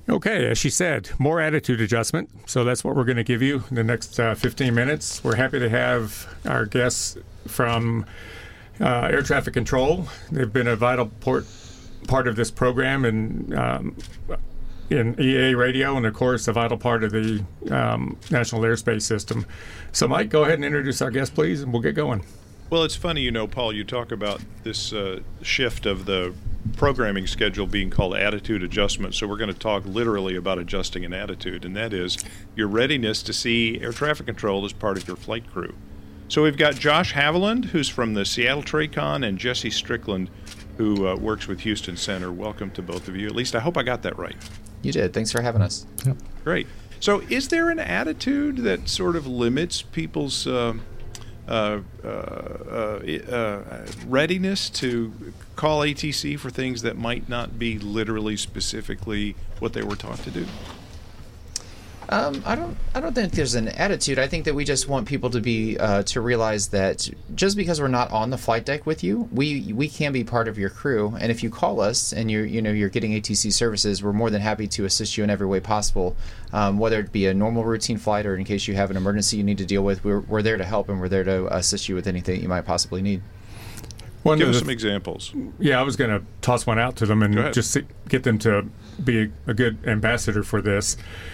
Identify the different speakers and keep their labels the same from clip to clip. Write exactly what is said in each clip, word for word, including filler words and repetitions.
Speaker 1: Okay, as she said, more attitude adjustment. So that's what we're going to give you in the next uh, fifteen minutes. We're happy to have our guests from uh, Air Traffic Control. They've been a vital port, part of this program and um, in E A radio, and of course a vital part of the um, National Airspace System. So Mike, go ahead and introduce our guest, please, and we'll get going.
Speaker 2: Well, it's funny, you know, Paul, you talk about this uh, shift of the programming schedule being called attitude adjustment. So we're going to talk literally about adjusting an attitude, and that is your readiness to see air traffic control as part of your flight crew. So we've got Josh Haviland, who's from the Seattle TRACON, and Jesse Strickland, who uh, works with Houston Center. Welcome to both of you. At least I hope I got that right.
Speaker 3: You did. Thanks for having us.
Speaker 4: Yep.
Speaker 2: Great. So is there an attitude that sort of limits people's uh, uh, uh, uh, uh, readiness to call A T C for things that might not be literally specifically what they were taught to do?
Speaker 3: Um, I don't. I don't think there's an attitude. I think that we just want people to be uh, to realize that just because we're not on the flight deck with you, we we can be part of your crew. And if you call us and you're you know you're getting A T C services, we're more than happy to assist you in every way possible. Um, whether it be a normal routine flight or in case you have an emergency you need to deal with, we're we're there to help and we're there to assist you with anything that you might possibly need.
Speaker 1: One
Speaker 2: Give us
Speaker 1: the,
Speaker 2: some examples.
Speaker 1: Yeah, I was going to toss one out to them and just see, get them to be a good ambassador for this.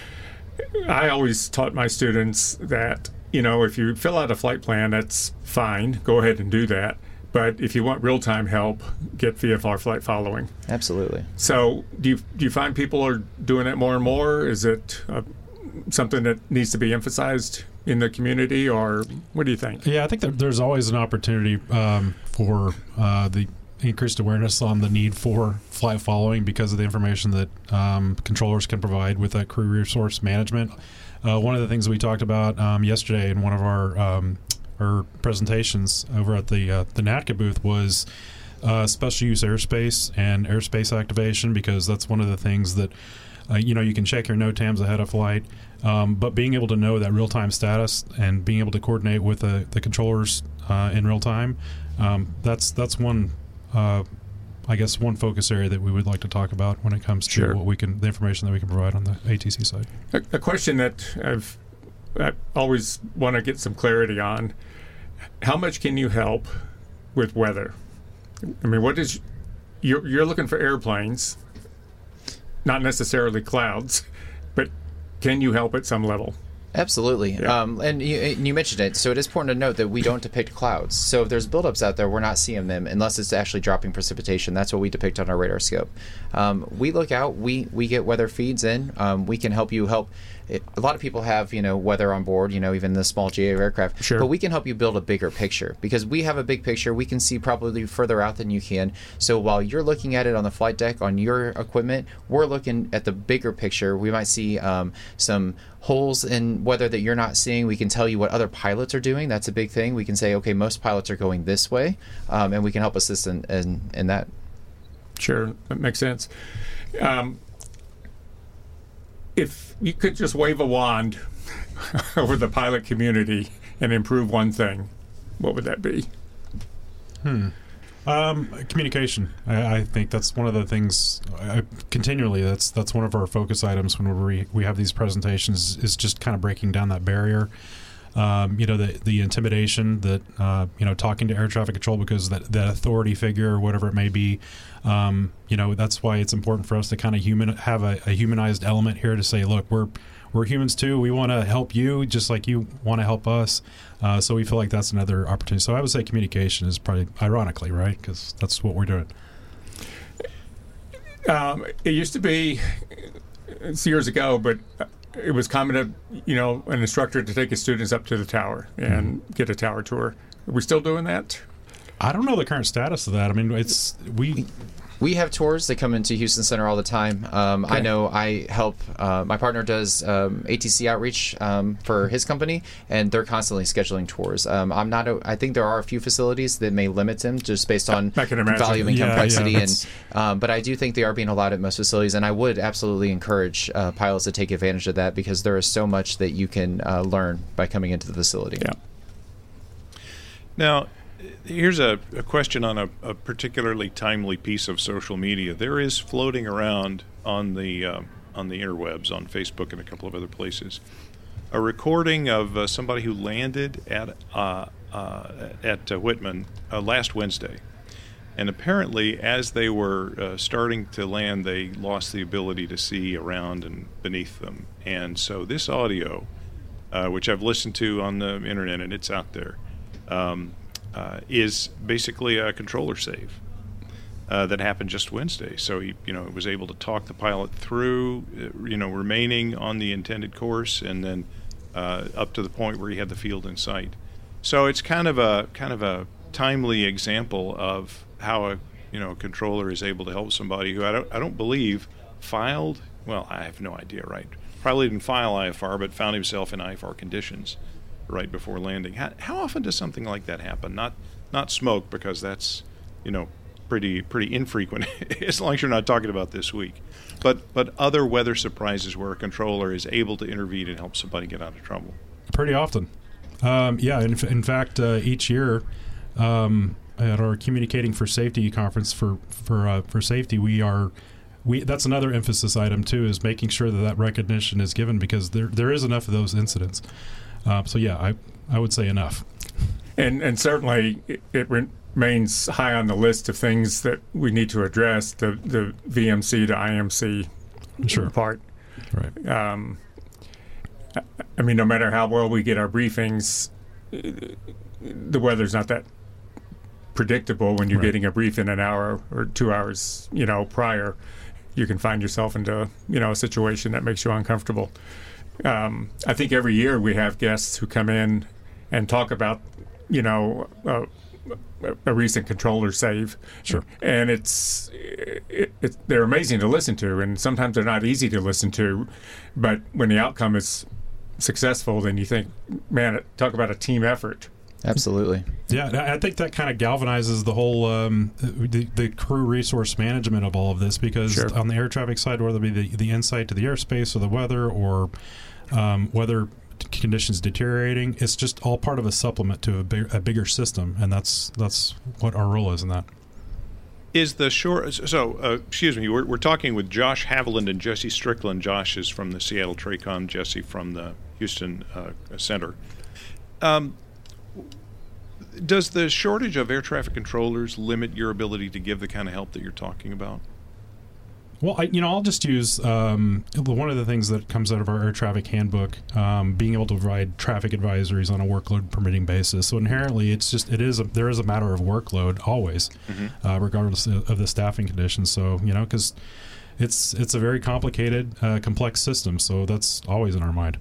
Speaker 1: I always taught my students that, you know, if you fill out a flight plan, that's fine. Go ahead and do that. But if you want real-time help, get V F R flight following.
Speaker 3: Absolutely.
Speaker 1: So do you do you find people are doing that more and more? Is it uh, something that needs to be emphasized in the community, or what do you think?
Speaker 4: Yeah, I think that there's always an opportunity um, for uh, the increased awareness on the need for flight following because of the information that um, controllers can provide with that crew resource management. Uh, one of the things we talked about um, yesterday in one of our um, our presentations over at the uh, the NATCA booth was uh, special use airspace and airspace activation, because that's one of the things that uh, you know you can check your NOTAMs ahead of flight, um, but being able to know that real time status and being able to coordinate with the, the controllers uh, in real time, um, that's that's one. Uh, I guess one focus area that we would like to talk about when it comes to
Speaker 1: Sure.
Speaker 4: what we can, the information that we can provide on the A T C side.
Speaker 1: A, a question that I've I always want to get some clarity on: how much can you help with weather? I mean, what is you're you're looking for airplanes, not necessarily clouds, but can you help at some level?
Speaker 3: Absolutely.
Speaker 1: Yeah.
Speaker 3: Um, and you, and you mentioned it, so it is important to note that we don't depict clouds. So if there's buildups out there, we're not seeing them unless it's actually dropping precipitation. That's what we depict on our radar scope. Um, we look out, we, we get weather feeds in. Um, we can help you help. It, a lot of people have, you know, weather on board, you know, even the small G A aircraft.
Speaker 1: Sure.
Speaker 3: But we can help you build a bigger picture because we have a big picture. We can see probably further out than you can. So while you're looking at it on the flight deck on your equipment, we're looking at the bigger picture. We might see um, some holes in weather that you're not seeing. We can tell you what other pilots are doing. That's a big thing. We can say, okay, most pilots are going this way, um, and we can help assist in, in, in that.
Speaker 1: Sure, that makes sense. Um, if you could just wave a wand over the pilot community and improve one thing, what would that be?
Speaker 4: Hmm. Um, communication. I, I think that's one of the things. I, continually, that's that's one of our focus items when we we have these presentations. Is just kind of breaking down that barrier. Um, you know, the the intimidation that uh, you know, talking to air traffic control because that that authority figure or whatever it may be. Um, you know, that's why it's important for us to kind of human have a, a humanized element here to say, look, we're we're humans too. We want to help you just like you want to help us. Uh, so we feel like that's another opportunity. So I would say communication is probably, ironically, right? Because that's what we're doing.
Speaker 1: Um, it used to be, it's years ago, but it was common to, you know, an instructor to take his students up to the tower and mm-hmm. get a tower tour. Are we still doing that?
Speaker 4: I don't know the current status of that. I mean, it's we.
Speaker 3: We have tours that come into Houston Center all the time. Um,
Speaker 1: okay.
Speaker 3: I know I help, uh, my partner does um, A T C outreach um, for his company, and they're constantly scheduling tours. Um, I'm not, a, I think there are a few facilities that may limit them just based on volume and
Speaker 4: yeah,
Speaker 3: complexity.
Speaker 4: Yeah,
Speaker 3: and um, But I do think they are being allowed at most facilities, and I would absolutely encourage uh, pilots to take advantage of that because there is so much that you can uh, learn by coming into the facility.
Speaker 1: Yeah.
Speaker 2: Now, here's a, a question on a, a particularly timely piece of social media. There is floating around on the uh, on the interwebs, on Facebook and a couple of other places, a recording of uh, somebody who landed at uh, uh, at uh, Whitman uh, last Wednesday. And apparently, as they were uh, starting to land, they lost the ability to see around and beneath them. And so this audio, uh, which I've listened to on the internet and it's out there, um, uh, is basically a controller save uh, that happened just Wednesday. So he, you know, was able to talk the pilot through, uh, you know, remaining on the intended course, and then uh, up to the point where he had the field in sight. So it's kind of a kind of a timely example of how a you know a controller is able to help somebody who I don't I don't believe filed. Well, I have no idea, right? Probably didn't file I F R, but found himself in I F R conditions right before landing. How, how often does something like that happen? Not not smoke, because that's you know pretty pretty infrequent, as long as you're not talking about this week. But but other weather surprises where a controller is able to intervene and help somebody get out of trouble.
Speaker 4: Pretty often. Um, yeah, in, in fact, uh, each year um, at our Communicating for Safety conference for for uh, for safety, we are we that's another emphasis item too, is making sure that that recognition is given, because there there is enough of those incidents. Uh, so yeah, I I would say enough.
Speaker 1: And and certainly it, it remains high on the list of things that we need to address, the the V M C to I M C
Speaker 4: Sure.
Speaker 1: part.
Speaker 4: Right.
Speaker 1: Um, I mean, no matter how well we get our briefings, the weather's not that predictable when you're
Speaker 4: Right.
Speaker 1: getting a brief in an hour or two hours, you know, prior. You can find yourself into, you know, a situation that makes you uncomfortable. Um, I think every year we have guests who come in and talk about, you know, uh, a recent controller save.
Speaker 4: Sure.
Speaker 1: And it's it, it, they're amazing to listen to, and sometimes they're not easy to listen to, but when the outcome is successful, then you think, man, talk about a team effort.
Speaker 3: Absolutely.
Speaker 4: Yeah, I think that kind of galvanizes the whole um, the, the crew resource management of all of this, because
Speaker 1: Sure.
Speaker 4: on the air traffic side, whether it be the, the insight to the airspace or the weather, or um, weather conditions deteriorating, it's just all part of a supplement to a, big, a bigger system, and that's that's what our role is in that.
Speaker 2: Is the short so uh, excuse me, we're, we're talking with Josh Haviland and Jesse Strickland. Josh is from the Seattle TRACON, Jesse from the Houston uh, Center. Um, does the shortage of air traffic controllers limit your ability to give the kind of help that you're talking about?
Speaker 4: Well, I, you know, I'll just use um, one of the things that comes out of our air traffic handbook, um, being able to provide traffic advisories on a workload permitting basis. So inherently, it's just it is a, there is a matter of workload always, mm-hmm. uh, regardless of, of the staffing conditions. So you know, because it's it's a very complicated, uh, complex system. So that's always in our mind.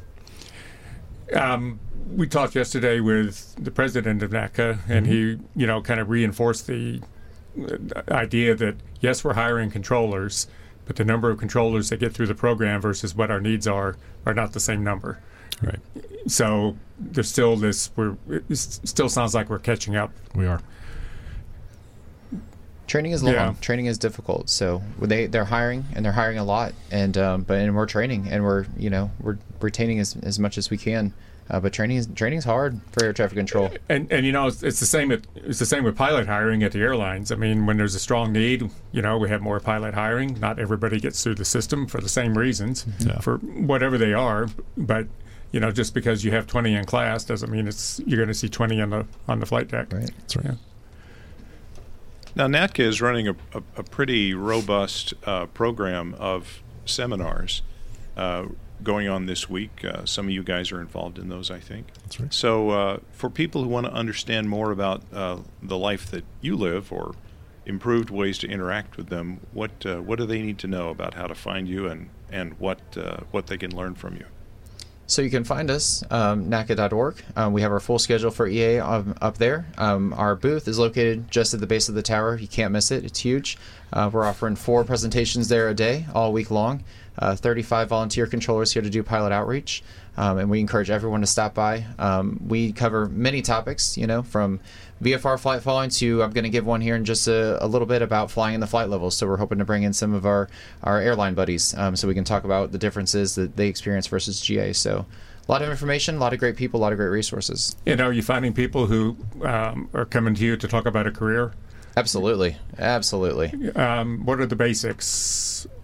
Speaker 1: Um, we talked yesterday with the president of NACA, and mm-hmm. he, you know, kind of reinforced the idea that yes, we're hiring controllers, but the number of controllers that get through the program versus what our needs are are not the same number.
Speaker 4: Right.
Speaker 1: So there's still this. We're it still sounds like we're catching up.
Speaker 4: We are.
Speaker 3: Training is long.
Speaker 1: Yeah.
Speaker 3: Training is difficult. So they they're hiring, and they're hiring a lot, and um, but and we're training, and we're you know we're retaining as as much as we can. Uh, but training is training is hard for air traffic control.
Speaker 1: And and you know it's, it's the same. At, it's the same with pilot hiring at the airlines. I mean, when there's a strong need, you know, we have more pilot hiring. Not everybody gets through the system for the same reasons,
Speaker 4: yeah.
Speaker 1: for whatever they are. But you know, just because you have twenty in class doesn't mean it's you're going to see twenty on the on the flight deck.
Speaker 3: Right.
Speaker 4: That's right.
Speaker 1: Yeah.
Speaker 2: Now, NATCA is running a, a, a pretty robust uh, program of seminars uh, going on this week. Uh, some of you guys are involved in those, I think.
Speaker 4: That's right.
Speaker 2: So uh, for people who want to understand more about uh, the life that you live, or improved ways to interact with them, what uh, what do they need to know about how to find you, and, and what uh, what they can learn from you?
Speaker 3: So you can find us, um, NACA dot org. Um, we have our full schedule for E A um, up there. Um, our booth is located just at the base of the tower. You can't miss it. It's huge. Uh, we're offering four presentations there a day, all week long. Uh, thirty-five volunteer controllers here to do pilot outreach. Um, and we encourage everyone to stop by. Um, we cover many topics, you know, from V F R flight following to, I'm going to give one here in just a, a little bit about flying in the flight levels. So we're hoping to bring in some of our, our airline buddies um, so we can talk about the differences that they experience versus G A. So a lot of information, a lot of great people, a lot of great resources.
Speaker 1: And are you finding people who um, are coming to you to talk about a career?
Speaker 3: Absolutely. Absolutely.
Speaker 1: Um, what are the basics?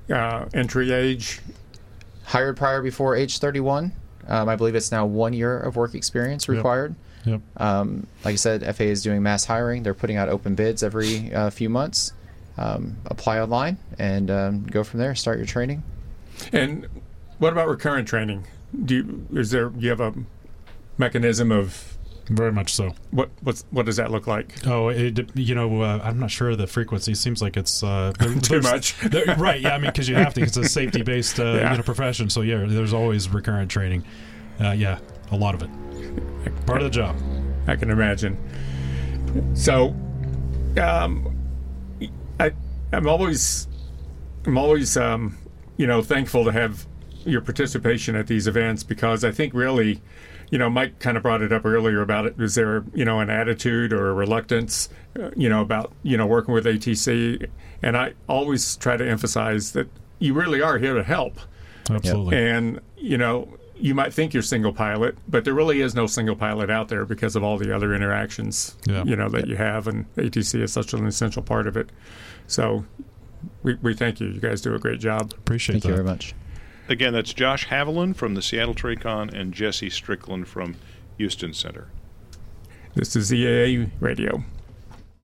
Speaker 1: uh, entry age?
Speaker 3: Hired prior before age thirty-one. Um, I believe it's now one year of work experience required.
Speaker 4: Yep.
Speaker 3: Um, like I said, F A A is doing mass hiring. They're putting out open bids every uh, few months. Um, apply online and um, go from there. Start your training.
Speaker 1: And what about recurrent training? Do you, is there do you have a mechanism of
Speaker 4: Very much so.
Speaker 1: what what's, what does that look like?
Speaker 4: Oh, it, you know, uh, I'm not sure of the frequency. It seems like it's uh, there-
Speaker 1: Too
Speaker 4: there's-
Speaker 1: much.
Speaker 4: there- right? Yeah, I mean, because you have to. It's a safety-based uh,
Speaker 1: Yeah.
Speaker 4: you know, profession. So yeah, there's always recurrent training. Uh, yeah, a lot of it. Part of the job.
Speaker 1: I can imagine. So, um, I I'm always I'm always um, you know thankful to have your participation at these events, because I think really, you know, Mike kind of brought it up earlier about it. Is there, you know, an attitude or a reluctance, uh, you know, about, you know, working with A T C? And I always try to emphasize that you really are here to help.
Speaker 4: Absolutely.
Speaker 1: And, you know, you might think you're single pilot, but there really is no single pilot out there because of all the other interactions,
Speaker 4: Yeah.
Speaker 1: you know, that you have. And A T C is such an essential part of it. So we, we thank you. You guys do a great job.
Speaker 4: Appreciate
Speaker 3: Thank
Speaker 4: that.
Speaker 3: you very much.
Speaker 2: Again, that's Josh Haviland from the Seattle TRACON and Jesse Strickland from Houston Center.
Speaker 1: This is Z A A Radio.